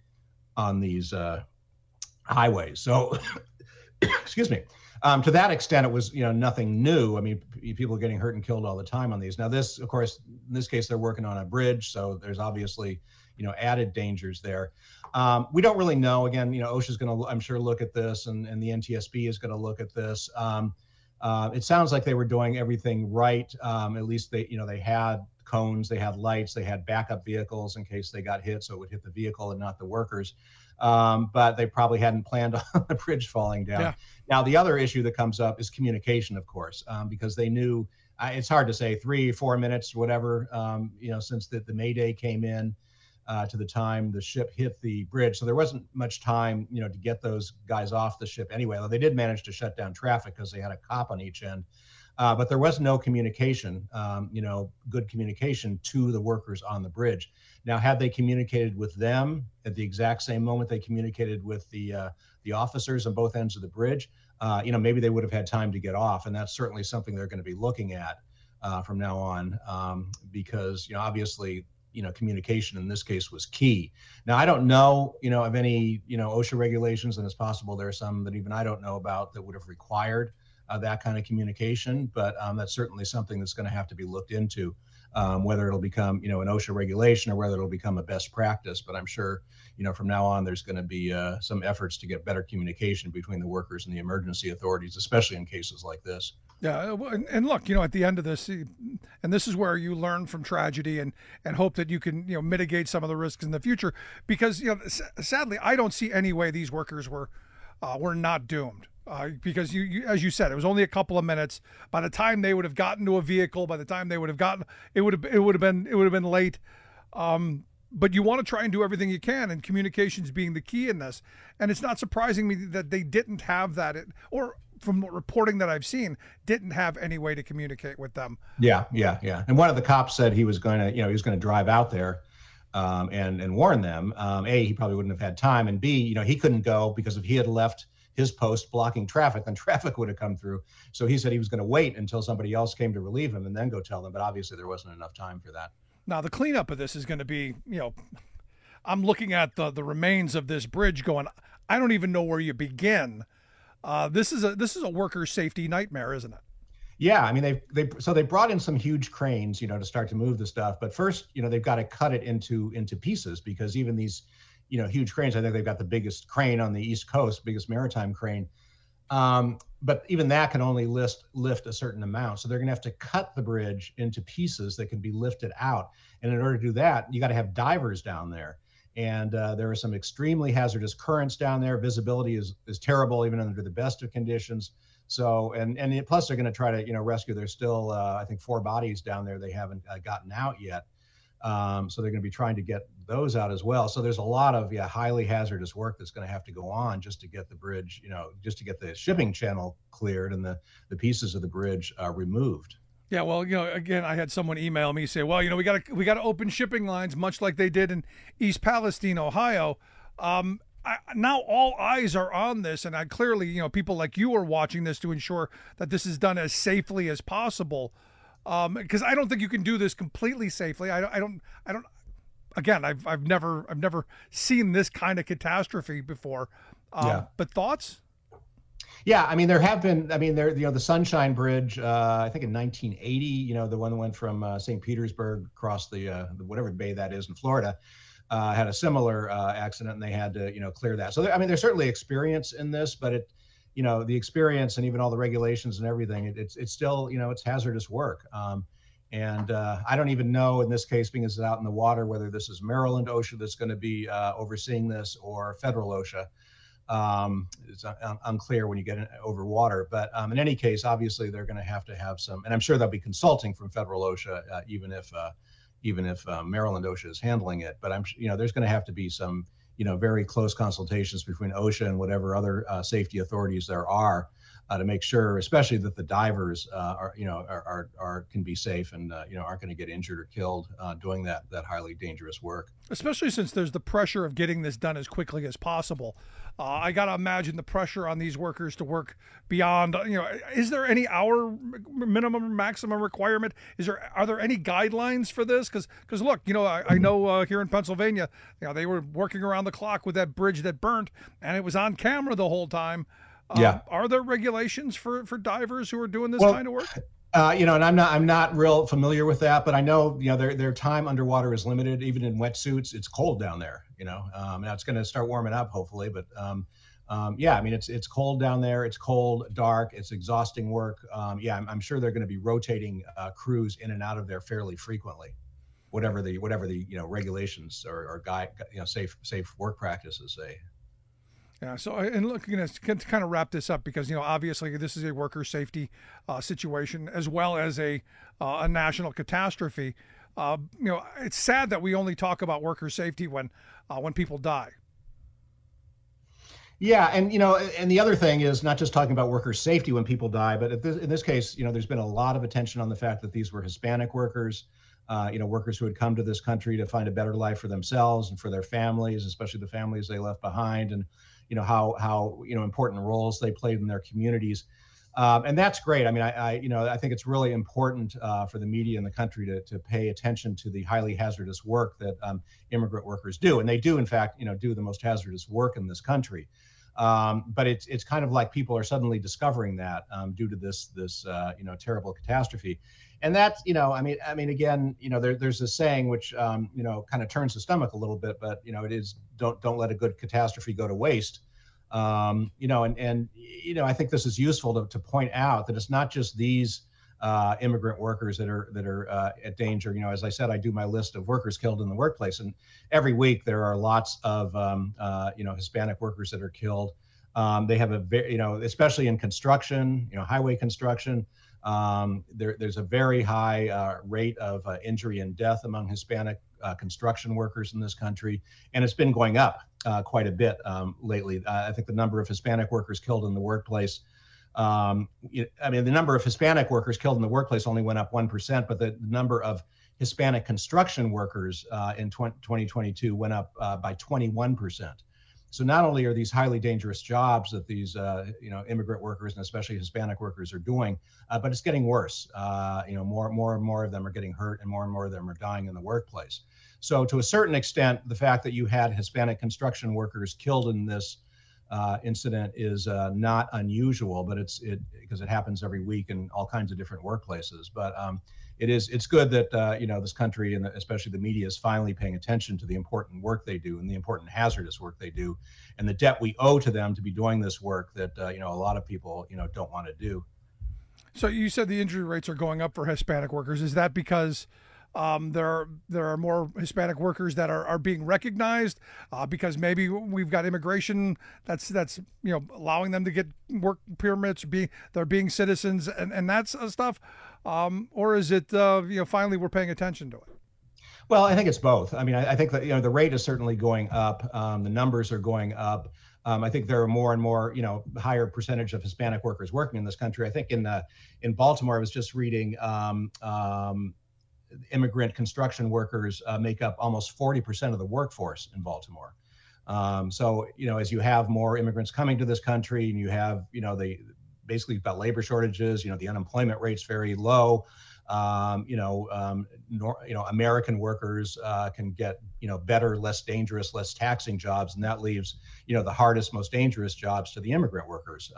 highways. So, excuse me. To that extent, it was nothing new. I mean, people are getting hurt and killed all the time on these. Now, this, of course, in this case, they're working on a bridge, so there's obviously added dangers there. We don't really know. Again, OSHA's going to, I'm sure, look at this, and the NTSB is going to look at this. It sounds like they were doing everything right. At least they had cones, they had lights, they had backup vehicles in case they got hit, so it would hit the vehicle and not the workers. But they probably hadn't planned on the bridge falling down. Yeah. Now, the other issue that comes up is communication, of course, because they knew, it's hard to say, 3-4 minutes, whatever, since the Mayday came in to the time the ship hit the bridge. So there wasn't much time, to get those guys off the ship anyway. Although they did manage to shut down traffic because they had a cop on each end. But there was no communication, good communication to the workers on the bridge. Now, had they communicated with them at the exact same moment they communicated with the officers on both ends of the bridge, maybe they would have had time to get off. And that's certainly something they're going to be looking at from now on, because, obviously, communication in this case was key. Now, I don't know, of any, OSHA regulations, and it's possible there are some that even I don't know about that would have required that kind of communication, but that's certainly something that's going to have to be looked into, whether it'll become, an OSHA regulation or whether it'll become a best practice. But I'm sure, from now on, there's going to be some efforts to get better communication between the workers and the emergency authorities, especially in cases like this. Yeah, and look, at the end of this, and this is where you learn from tragedy and hope that you can, mitigate some of the risks in the future, because, sadly, I don't see any way these workers were not doomed. Because you, as you said, it was only a couple of minutes. By the time they would have gotten to a vehicle, by the time they would have gotten, it would have been late. But you want to try and do everything you can, and communications being the key in this. And it's not surprising me that they didn't have that, or from reporting that I've seen, didn't have any way to communicate with them. Yeah. And one of the cops said he was going to, drive out there and warn them. A, he probably wouldn't have had time, and B, he couldn't go because if he had left his post blocking traffic, then traffic would have come through. So he said he was going to wait until somebody else came to relieve him and then go tell them. But obviously there wasn't enough time for that. Now, the cleanup of this is going to be, I'm looking at the remains of this bridge going, I don't even know where you begin. This is a worker safety nightmare, isn't it? Yeah, I mean, they brought in some huge cranes, to start to move the stuff. But first, they've got to cut it into pieces, because even these, huge cranes, I think they've got the biggest crane on the East Coast, biggest maritime crane. But even that can only lift a certain amount. So they're going to have to cut the bridge into pieces that can be lifted out. And in order to do that, you got to have divers down there. And there are some extremely hazardous currents down there. Visibility is terrible, even under the best of conditions. So, and plus they're going to try to, rescue. There's still, I think, 4 bodies down there they haven't gotten out yet. So they're going to be trying to get those out as well. So there's a lot of highly hazardous work that's going to have to go on just to get the bridge, just to get the shipping channel cleared and the pieces of the bridge removed. Yeah, well, again, I had someone email me say, well, we got to open shipping lines, much like they did in East Palestine, Ohio. Now all eyes are on this, and I clearly, people like you are watching this to ensure that this is done as safely as possible. Because I don't think you can do this completely safely. I don't. Again, I've never seen this kind of catastrophe before. But thoughts? Yeah, I mean, there have been. I mean, the Sunshine Bridge. I think in 1980, the one that went from St. Petersburg across the whatever bay that is in Florida, had a similar accident, and they had to clear that. So there's certainly experience in this, but the experience and even all the regulations and everything, it's still it's hazardous work. And I don't even know in this case, being it's out in the water, whether this is Maryland OSHA that's going to be overseeing this or federal OSHA. It's unclear when you get over water, but in any case, obviously they're going to have some, and I'm sure they'll be consulting from federal OSHA, even if Maryland OSHA is handling it. But there's going to have to be some, very close consultations between OSHA and whatever other safety authorities there are to make sure, especially that the divers can be safe and aren't going to get injured or killed doing that highly dangerous work. Especially since there's the pressure of getting this done as quickly as possible. I got to imagine the pressure on these workers to work beyond, is there any hour minimum or maximum requirement? Are there any guidelines for this? Because look, I know here in Pennsylvania, they were working around the clock with that bridge that burnt, and it was on camera the whole time. Are there regulations for divers who are doing this kind of work? And I'm not real familiar with that, but I know, their time underwater is limited. Even in wetsuits, it's cold down there, now it's going to start warming up hopefully, but it's cold down there. It's cold, dark, it's exhausting work. I'm sure they're going to be rotating crews in and out of there fairly frequently, whatever the regulations or guide, safe work practices say. Yeah. So, and look, to kind of wrap this up, because obviously this is a worker safety situation as well as a national catastrophe. It's sad that we only talk about worker safety when people die. Yeah, and and the other thing is not just talking about worker safety when people die, but in this case, there's been a lot of attention on the fact that these were Hispanic workers. Workers who had come to this country to find a better life for themselves and for their families, especially the families they left behind, and how important roles they played in their communities, and that's great. I mean, I think it's really important for the media in the country to pay attention to the highly hazardous work that immigrant workers do, and they do in fact do the most hazardous work in this country. But it's kind of like people are suddenly discovering that due to this terrible catastrophe. And that's, again, there's a saying which, kind of turns the stomach a little bit, but, it is don't let a good catastrophe go to waste. I think this is useful to point out that it's not just these immigrant workers that are at danger. As I said, I do my list of workers killed in the workplace, and every week there are lots of, Hispanic workers that are killed. They have a very, especially in construction, highway construction, there's a very high rate of injury and death among Hispanic construction workers in this country, and it's been going up quite a bit lately. I think the number of Hispanic workers killed in the workplace, the number of Hispanic workers killed in the workplace only went up 1%, but the number of Hispanic construction workers in 2022 went up by 21%. So not only are these highly dangerous jobs that these immigrant workers and especially Hispanic workers are doing, but it's getting worse. More and more of them are getting hurt, and more of them are dying in the workplace. So to a certain extent, the fact that you had Hispanic construction workers killed in this incident is not unusual, but because it happens every week in all kinds of different workplaces. But it's good that this country and especially the media is finally paying attention to the important work they do and the important hazardous work they do, and the debt we owe to them to be doing this work that a lot of people don't want to do. So you said the injury rates are going up for Hispanic workers. Is that because there are more Hispanic workers that are being recognized because maybe we've got immigration that's allowing them to get work permits, they're being citizens and that's stuff, or is it finally we're paying attention to it? Well, I think it's both. I mean, I think that the rate is certainly going up. The numbers are going up. I think there are more and more, higher percentage of Hispanic workers working in this country. I think in Baltimore, I was just reading. Immigrant construction workers make up almost 40% of the workforce in Baltimore. So, as you have more immigrants coming to this country and you have, basically you've got labor shortages, the unemployment rate's very low. American workers can get, better, less dangerous, less taxing jobs. And that leaves, the hardest, most dangerous jobs to the immigrant workers,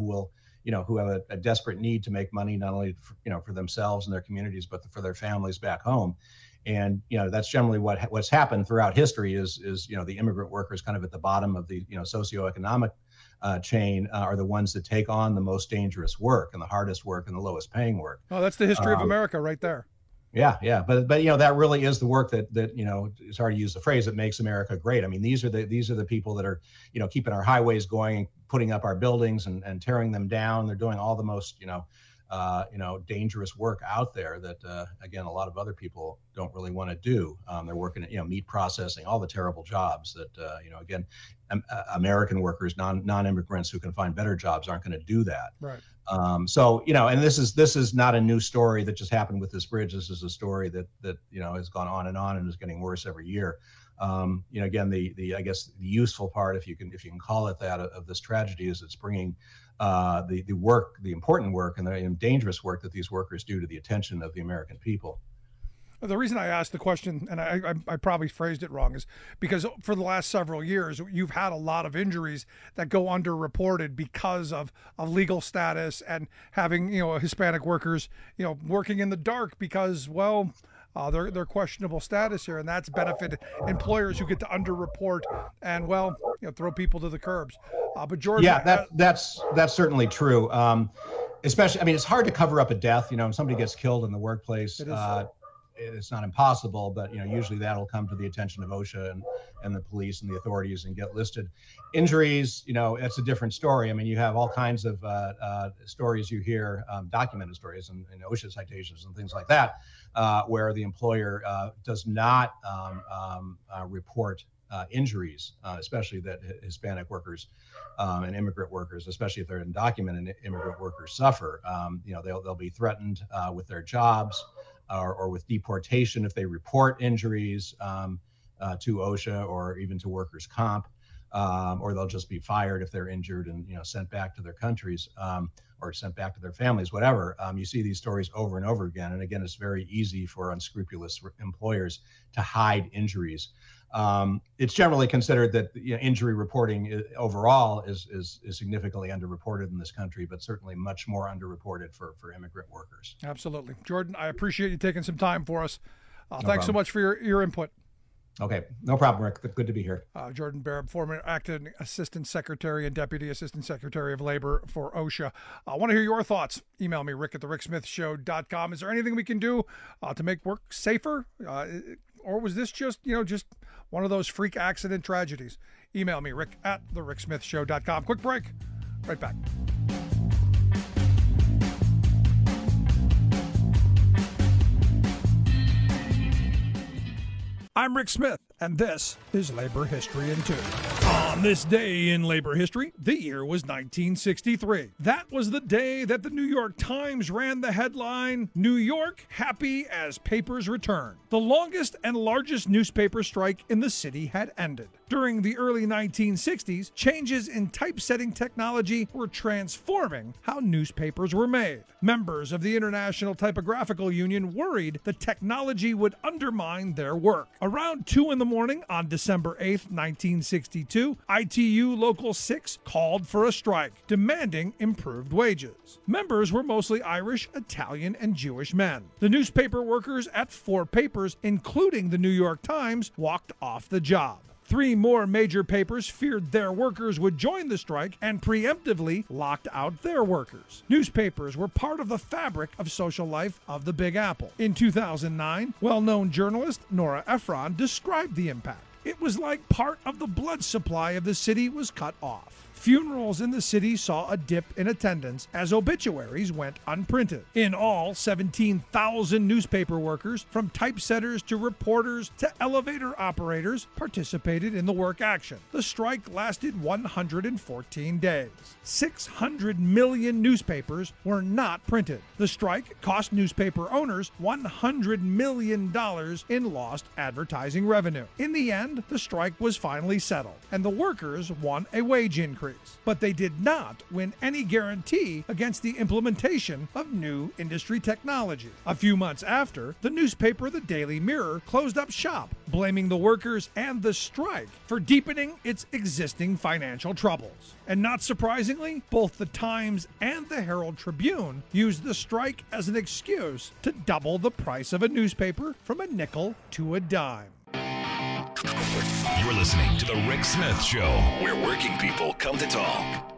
who have a desperate need to make money, not only for themselves and their communities, but for their families back home. And, that's generally what's happened throughout history is the immigrant workers kind of at the bottom of the, socioeconomic chain are the ones that take on the most dangerous work and the hardest work and the lowest paying work. Oh, that's the history of America right there. Yeah. But that really is the work that it's hard to use the phrase that makes America great. I mean, these are the people that are, keeping our highways going, putting up our buildings and tearing them down. They're doing all the most, dangerous work out there that, again, a lot of other people don't really want to do. They're working at, meat processing, all the terrible jobs that, again, American workers, non-immigrants who can find better jobs aren't going to do that. Right. So, and this is not a new story that just happened with this bridge. This is a story that has gone on and is getting worse every year. Again, I guess the useful part, if you can call it that, of this tragedy is it's bringing the important work and the dangerous work that these workers do to the attention of the American people. The reason I asked the question, and I probably phrased it wrong, is because for the last several years, you've had a lot of injuries that go underreported because of legal status and having, Hispanic workers, working in the dark because, well, they're questionable status here, and that's benefited employers who get to underreport and, well, throw people to the curbs. But Jordan, yeah, that's certainly true. Especially, I mean, it's hard to cover up a death. If somebody gets killed in the workplace, it's not impossible, but usually that'll come to the attention of OSHA and the police and the authorities and get listed. Injuries, it's a different story. I mean, you have all kinds of stories you hear, documented stories and OSHA citations and things like that, where the employer does not report injuries, especially that Hispanic workers and immigrant workers, especially if they're undocumented immigrant workers, suffer. They'll be threatened with their jobs. Or with deportation if they report injuries to OSHA or even to workers' comp, or they'll just be fired if they're injured and sent back to their countries or sent back to their families, whatever. You see these stories over and over again, and again, it's very easy for unscrupulous employers to hide injuries. It's generally considered that injury reporting overall is significantly underreported in this country, but certainly much more underreported for immigrant workers. Absolutely. Jordan, I appreciate you taking some time for us. No thanks so much for your input. Okay. No problem, Rick. Good to be here. Jordan Barab, former acting Assistant Secretary and Deputy Assistant Secretary of Labor for OSHA. I want to hear your thoughts. Email me, rick@thericksmithshow.com. Is there anything we can do to make work safer? Or was this just one of those freak accident tragedies? Email me, rick@thericksmithshow.com. Quick break. Right back. I'm Rick Smith, and this is Labor History in 2. On this day in labor history, the year was 1963. That was the day that the New York Times ran the headline, "New York happy as papers return." The longest and largest newspaper strike in the city had ended. During the early 1960s, changes in typesetting technology were transforming how newspapers were made. Members of the International Typographical Union worried the technology would undermine their work. Around 2 in the morning on December 8th, 1962, ITU Local 6 called for a strike, demanding improved wages. Members were mostly Irish, Italian, and Jewish men. The newspaper workers at 4 papers, including the New York Times, walked off the job. 3 more major papers feared their workers would join the strike and preemptively locked out their workers. Newspapers were part of the fabric of social life of the Big Apple. In 2009, well-known journalist Nora Ephron described the impact. It was like part of the blood supply of the city was cut off. Funerals in the city saw a dip in attendance as obituaries went unprinted. In all, 17,000 newspaper workers, from typesetters to reporters to elevator operators, participated in the work action. The strike lasted 114 days. 600 million newspapers were not printed. The strike cost newspaper owners $100 million in lost advertising revenue. In the end, the strike was finally settled, and the workers won a wage increase. But they did not win any guarantee against the implementation of new industry technology. A few months after, the newspaper The Daily Mirror closed up shop, blaming the workers and the strike for deepening its existing financial troubles. And not surprisingly, both the Times and the Herald Tribune used the strike as an excuse to double the price of a newspaper from a nickel to a dime. You're listening to The Rick Smith Show, where working people come to talk.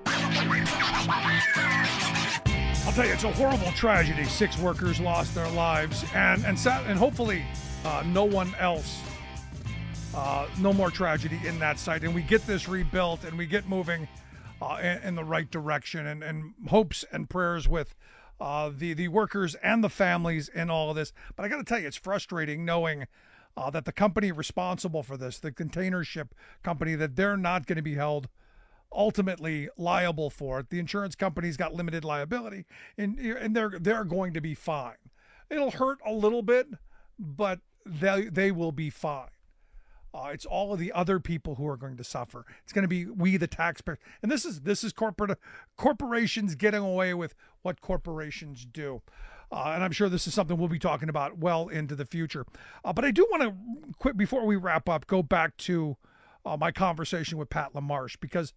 I'll tell you, it's a horrible tragedy. 6 workers lost their lives, and hopefully no one else, no more tragedy in that site. And we get this rebuilt, and we get moving in the right direction, and hopes and prayers with the workers and the families in all of this. But I got to tell you, it's frustrating knowing that the company responsible for this, the container ship company, that they're not going to be held ultimately liable for it. The insurance company's got limited liability, and they're going to be fine. It'll hurt a little bit, but they will be fine. It's all of the other people who are going to suffer. It's going to be we, the taxpayers. And this is corporations getting away with what corporations do. And I'm sure this is something we'll be talking about well into the future. But I do want to, quick before we wrap up, go back to my conversation with Pat LaMarche, because,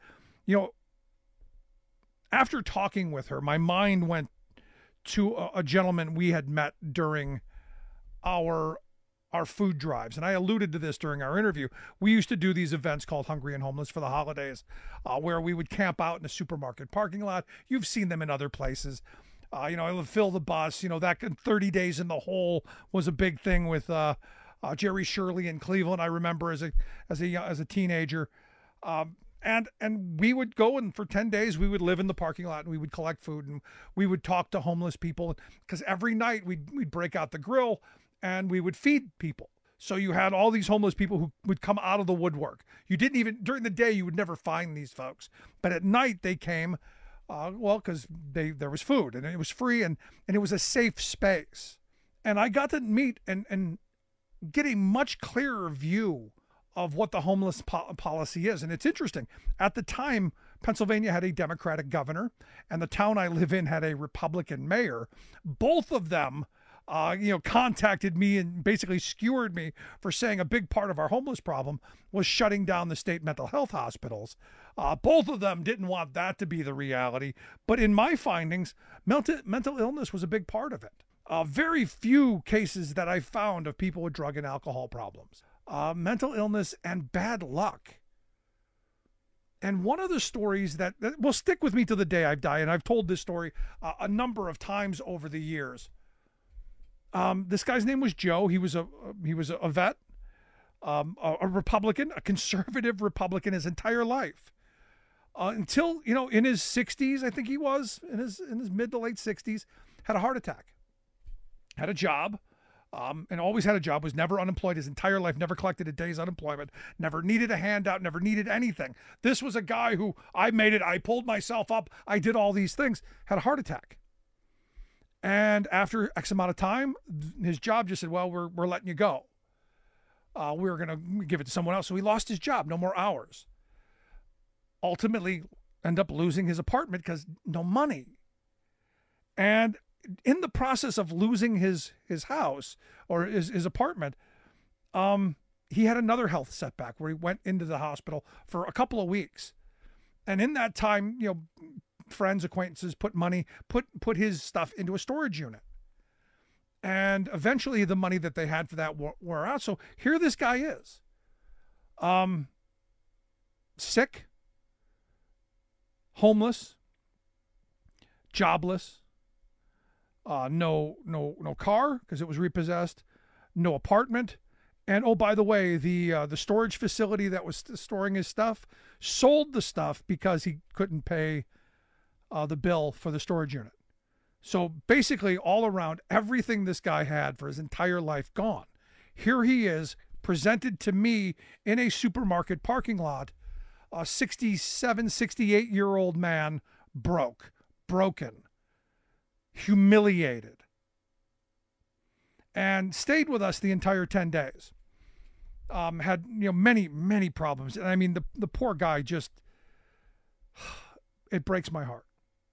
after talking with her, my mind went to a gentleman we had met during our food drives. And I alluded to this during our interview. We used to do these events called Hungry and Homeless for the holidays, where we would camp out in a supermarket parking lot. You've seen them in other places. I would fill the bus. That 30 days in the hole was a big thing with Jerry Shirley in Cleveland. I remember as a teenager, and we would go, and for 10 days we would live in the parking lot, and we would collect food, and we would talk to homeless people, because every night we'd break out the grill and we would feed people. So you had all these homeless people who would come out of the woodwork. You didn't even, during the day, you would never find these folks, but at night they came. Because there was food, and it was free, and it was a safe space. And I got to meet and get a much clearer view of what the homeless policy is. And it's interesting. At the time, Pennsylvania had a Democratic governor, and the town I live in had a Republican mayor. Both of them contacted me and basically skewered me for saying a big part of our homeless problem was shutting down the state mental health hospitals. Both of them didn't want that to be the reality. But in my findings, mental illness was a big part of it. Very few cases that I found of people with drug and alcohol problems. Mental illness and bad luck. And one of the stories that will stick with me to the day I die, and I've told this story a number of times over the years. This guy's name was Joe. He was a vet, a Republican, a conservative Republican his entire life, until in his 60s, I think he was in his mid to late 60s, had a heart attack, had a job, and always had a job, was never unemployed his entire life, never collected a day's unemployment, never needed a handout, never needed anything. This was a guy who, I made it, I pulled myself up, I did all these things, had a heart attack. And after X amount of time, his job just said, well, we're letting you go. We're going to give it to someone else. So he lost his job, no more hours. Ultimately, end up losing his apartment because no money. And in the process of losing his house or his apartment, he had another health setback where he went into the hospital for a couple of weeks. And in that time, you know, friends, acquaintances put money, put his stuff into a storage unit. And eventually the money that they had for that wore out. So here this guy is, sick, homeless, jobless, no car because it was repossessed, no apartment. And oh, by the way, the storage facility that was storing his stuff sold the stuff because he couldn't pay the bill for the storage unit. So basically all around, everything this guy had for his entire life gone. Here he is, presented to me in a supermarket parking lot, a 67, 68-year-old man, broken, humiliated, and stayed with us the entire 10 days. Had, you know, many problems. And I mean, the poor guy just, it breaks my heart.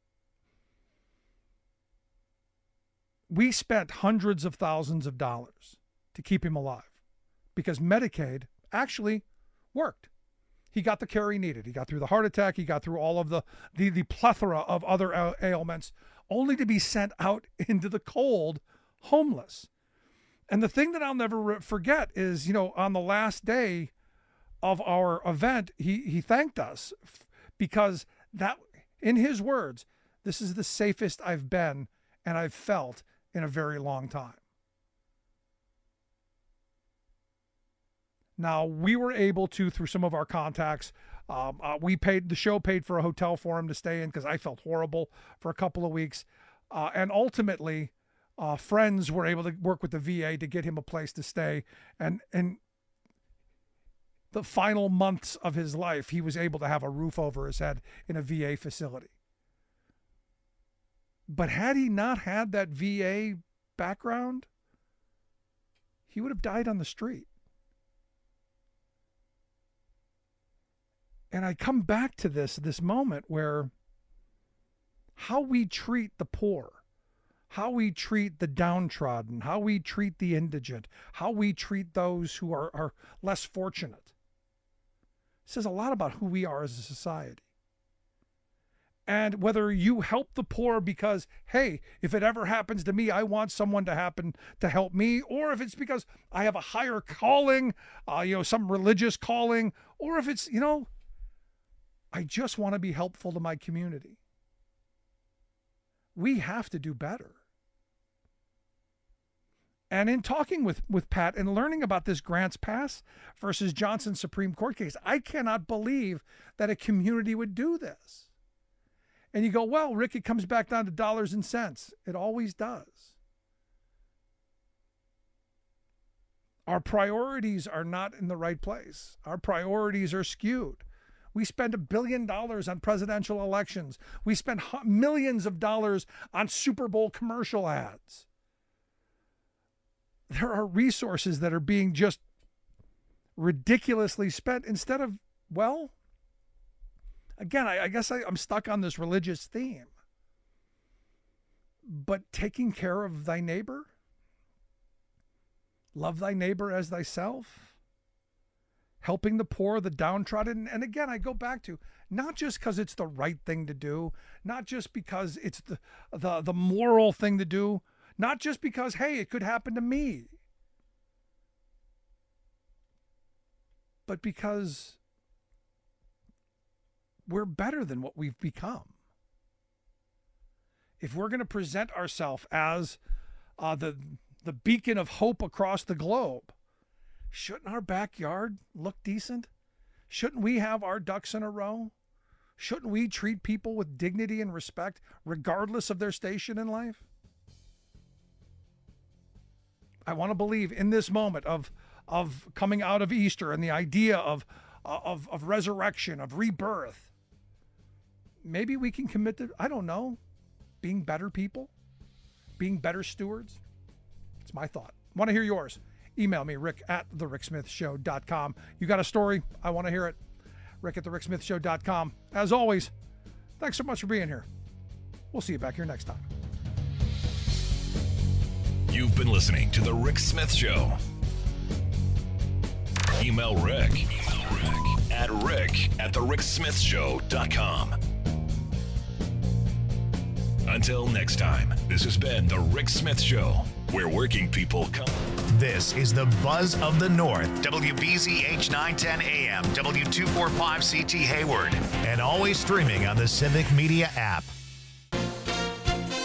We spent hundreds of thousands of dollars to keep him alive because Medicaid actually worked. He got the care he needed. He got through the heart attack. He got through all of the plethora of other ailments, only to be sent out into the cold, homeless. And the thing that I'll never forget is, you know, on the last day of our event, he thanked us because that, in his words, this is the safest I've been and I've felt in a very long time. Now, we were able to, through some of our contacts, the show paid for a hotel for him to stay in because I felt horrible for a couple of weeks. And ultimately, friends were able to work with the VA to get him a place to stay. And the final months of his life, he was able to have a roof over his head in a VA facility. But had he not had that VA background, he would have died on the street. And I come back to this moment where how we treat the poor, how we treat the downtrodden, how we treat the indigent, how we treat those who are less fortunate, says a lot about who we are as a society. And whether you help the poor because, hey, if it ever happens to me, I want someone to help me, or if it's because I have a higher calling, some religious calling, or if it's, I just want to be helpful to my community. We have to do better. And in talking with Pat and learning about this Grants Pass versus Johnson Supreme Court case, I cannot believe that a community would do this. And you go, well, Rick, it comes back down to dollars and cents. It always does. Our priorities are not in the right place. Our priorities are skewed. We spend $1 billion on presidential elections. We spend millions of dollars on Super Bowl commercial ads. There are resources that are being just ridiculously spent instead of, well, again, I guess I'm stuck on this religious theme. But taking care of thy neighbor, love thy neighbor as thyself, helping the poor, the downtrodden. And again, I go back to not just because it's the right thing to do, not just because it's the moral thing to do, not just because, hey, it could happen to me, but because we're better than what we've become. If we're going to present ourselves as the beacon of hope across the globe, shouldn't our backyard look decent? Shouldn't we have our ducks in a row? Shouldn't we treat people with dignity and respect, regardless of their station in life? I want to believe in this moment of coming out of Easter and the idea of resurrection, of rebirth. Maybe we can commit to, I don't know, being better people, being better stewards. It's my thought. Want to hear yours? Email me, rick@thericksmithshow.com. You got a story? I want to hear it. rick@thericksmithshow.com. As always, thanks so much for being here. We'll see you back here next time. You've been listening to The Rick Smith Show. Email Rick at rick@thericksmithshow.com. Until next time, this has been The Rick Smith Show, where working people come. This is the Buzz of the North, WBZH 910 AM, W245CT Hayward, and always streaming on the Civic Media app.